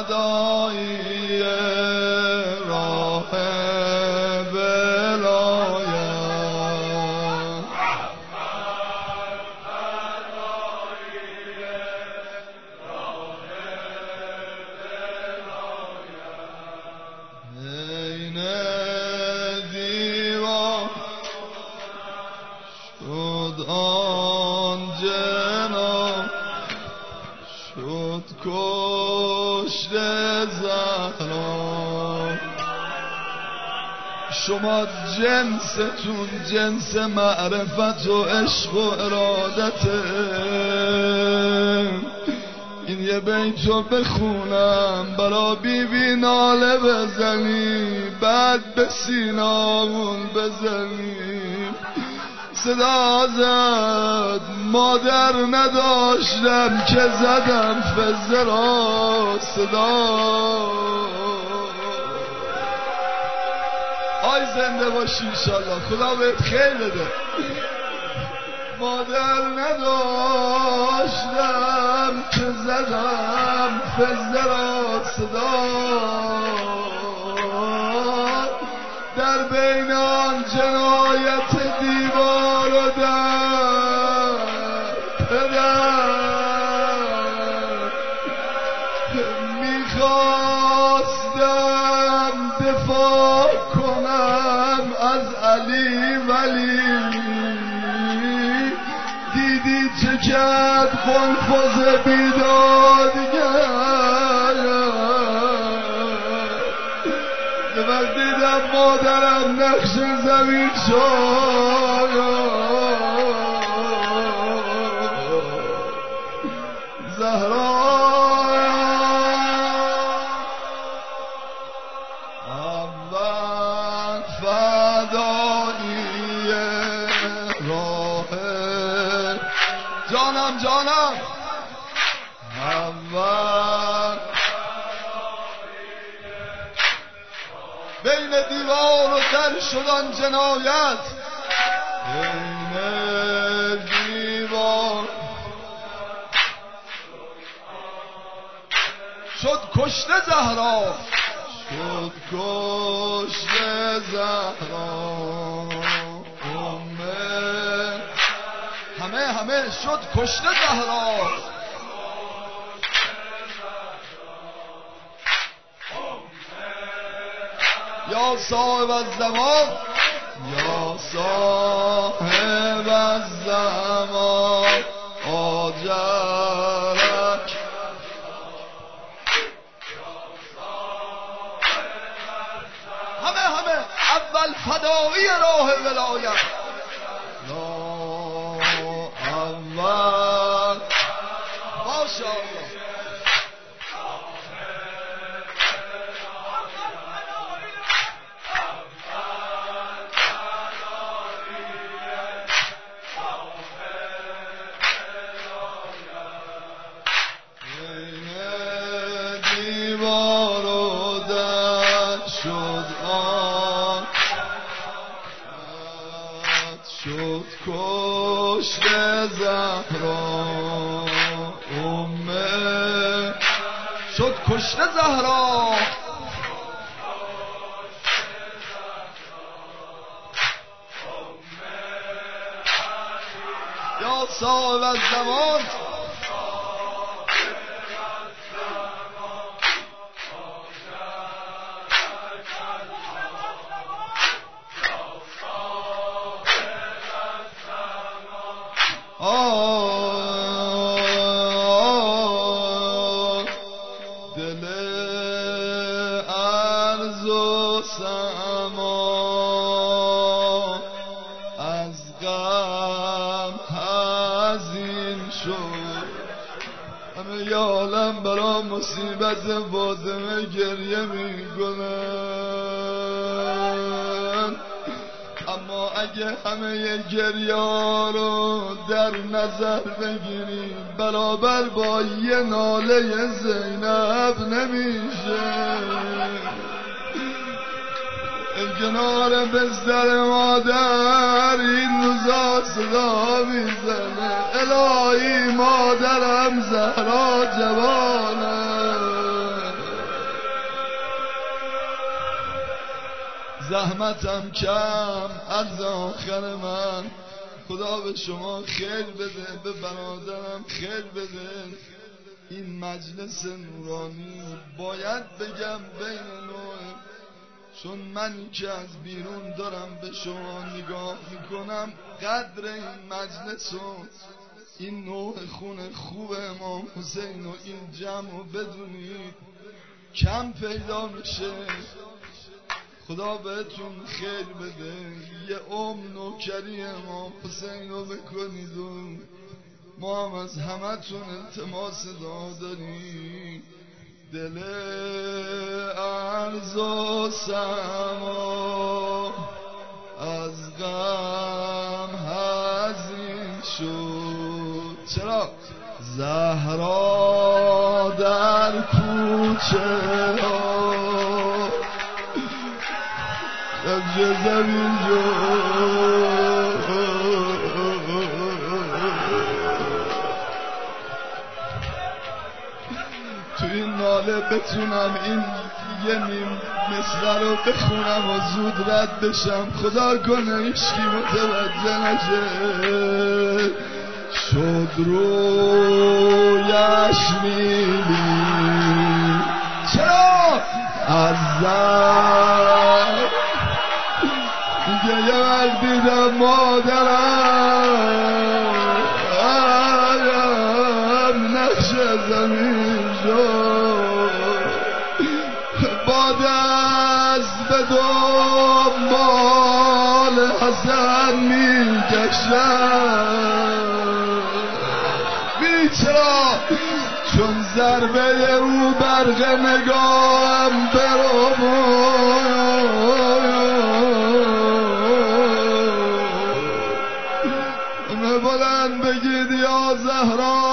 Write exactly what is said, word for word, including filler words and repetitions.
فدایی راه شما جنستون جنس معرفت و عشق و ارادته. این یه بیتو بخونم برا بیبی ناله بزنی، بعد به سینامون بزنی. صدا زد مادر نداشتم که زدم فزه را صدا. آی زنده باشی انشالله، خدا بهت خیر بده. مادر نداشتم که زدم فزه را صدا. در بین آن جنایت دیوار و در پدر میخواستم دفاع کنم از علی، ولی دیدی چه کرد قنفذ بیدادگر. یه وقت دیدم مادرم نقش زمین شد زهرا. اول فدایی راه جانم جانم اول بین دیوار و در شدن جنایت. بین دیوار شد کشته زهرا، شد کشته زهرا. امه همه همه شد کشته زهرا. یا صاحب الزمان یا صاحب الزمان آجرک. همه همه اول فدایی راه ولایت. اول ماشاءالله کشته زهرا. امه شد کشته زهرا. یا صاحب الزمان دل عرض و سما از غم حزین شد. همه ی عالم برا مصیبت فاطمه گریه میکنن، اما اگه همه گریه رو در نظر بگیریم برابر با یه ناله زینب نمیشه. کنار بستر مادر این روزا صدا میزنه الهی مادرم زهرا جوانه. زحمتم کم از آخر من. خدا به شما خیر بده، به برادرم خیر بده. این مجلس نورانی باید بگم بین نوع، چون منی که از بیرون دارم به شما نگاه میکنم قدر این مجلس و این نوع خون خوب امام حسین و این جمع و بدونید کم پیدا میشه. خدا بهتون خیر بده. یه عمر نوکری امام حسین رو بکنید و ما هم از همتون التماس دعا داریم. دل ارز و سما از غم حزین شد. چرا؟ زهرا در کوچه ها زمین شد. تو این ناله بتونم این یه نیم مثل رو بخونم و زود رد بشم. خدا کنه ایشکی متوجه نشه. شد رویش میلی چرا از زن دیگه یه وقت دیدم مادرم نقش زمین شد. با دست به دنبال حسن می کشم. بیچرا چون ضربه او برق نگاهم برم بلند بگید یا زهرا